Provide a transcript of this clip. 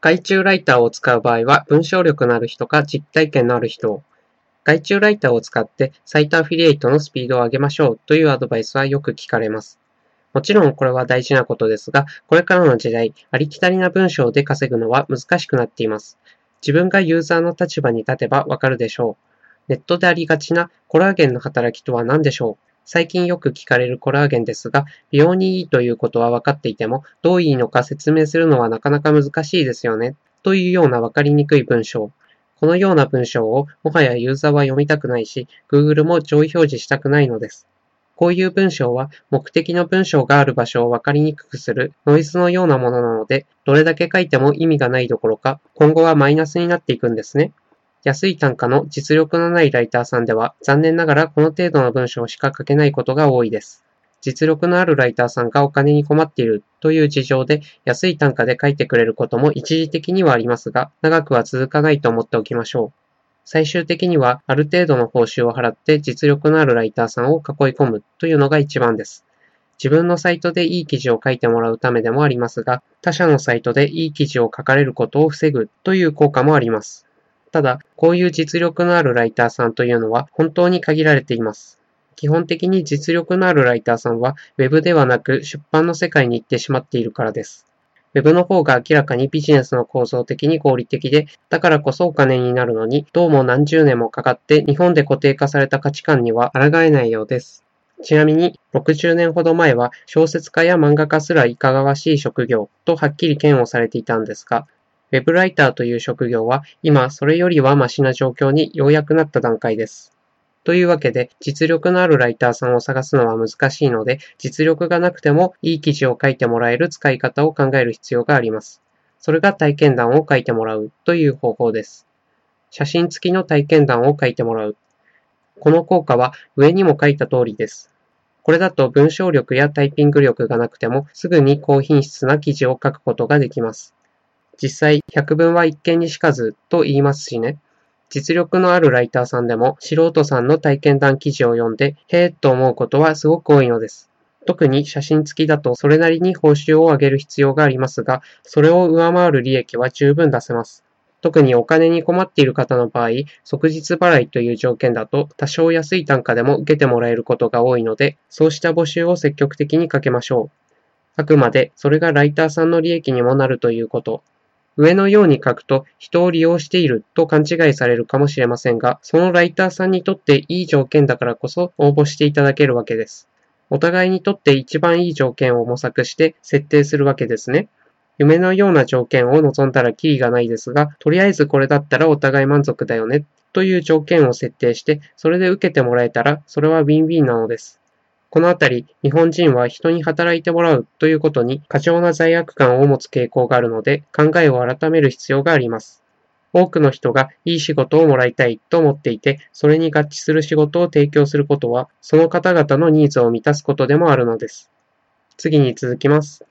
外注ライターを使う場合は、文章力のある人か実体験のある人を。外注ライターを使ってサイトアフィリエイトのスピードを上げましょうというアドバイスはよく聞かれます。もちろんこれは大事なことですが、これからの時代、ありきたりな文章で稼ぐのは難しくなっています。自分がユーザーの立場に立てばわかるでしょう。ネットでありがちなコラーゲンの働きとは何でしょう。最近よく聞かれるコラーゲンですが、美容にいいということは分かっていても、どういいのか説明するのはなかなか難しいですよね。というような分かりにくい文章。このような文章をもはやユーザーは読みたくないし、Google も上位表示したくないのです。こういう文章は目的の文章がある場所を分かりにくくするノイズのようなものなので、どれだけ書いても意味がないどころか、今後はマイナスになっていくんですね。安い単価の実力のないライターさんでは、残念ながらこの程度の文章しか書けないことが多いです。実力のあるライターさんがお金に困っているという事情で、安い単価で書いてくれることも一時的にはありますが、長くは続かないと思っておきましょう。最終的にはある程度の報酬を払って実力のあるライターさんを囲い込むというのが一番です。自分のサイトでいい記事を書いてもらうためでもありますが、他社のサイトでいい記事を書かれることを防ぐという効果もあります。ただ、こういう実力のあるライターさんというのは本当に限られています。基本的に実力のあるライターさんは Web ではなく出版の世界に行ってしまっているからです。Web の方が明らかにビジネスの構造的に合理的で、だからこそお金になるのに、どうも何十年もかかって日本で固定化された価値観には抗えないようです。ちなみに、60年ほど前は小説家や漫画家すらいかがわしい職業とはっきり嫌悪されていたんですが、ウェブライターという職業は今それよりはマシな状況にようやくなった段階です。というわけで、実力のあるライターさんを探すのは難しいので、実力がなくてもいい記事を書いてもらえる使い方を考える必要があります。それが体験談を書いてもらうという方法です。写真付きの体験談を書いてもらう。この効果は上にも書いた通りです。これだと文章力やタイピング力がなくてもすぐに高品質な記事を書くことができます。実際、百聞は一見にしかずと言いますしね。実力のあるライターさんでも素人さんの体験談記事を読んで、へーっと思うことはすごく多いのです。特に写真付きだとそれなりに報酬を上げる必要がありますが、それを上回る利益は十分出せます。特にお金に困っている方の場合、即日払いという条件だと多少安い単価でも受けてもらえることが多いので、そうした募集を積極的にかけましょう。あくまでそれがライターさんの利益にもなるということ。上のように書くと人を利用していると勘違いされるかもしれませんが、そのライターさんにとっていい条件だからこそ応募していただけるわけです。お互いにとって一番いい条件を模索して設定するわけですね。夢のような条件を望んだらキリがないですが、とりあえずこれだったらお互い満足だよねという条件を設定して、それで受けてもらえたら、それはウィンウィンなのです。このあたり、日本人は人に働いてもらうということに過剰な罪悪感を持つ傾向があるので、考えを改める必要があります。多くの人がいい仕事をもらいたいと思っていて、それに合致する仕事を提供することは、その方々のニーズを満たすことでもあるのです。次に続きます。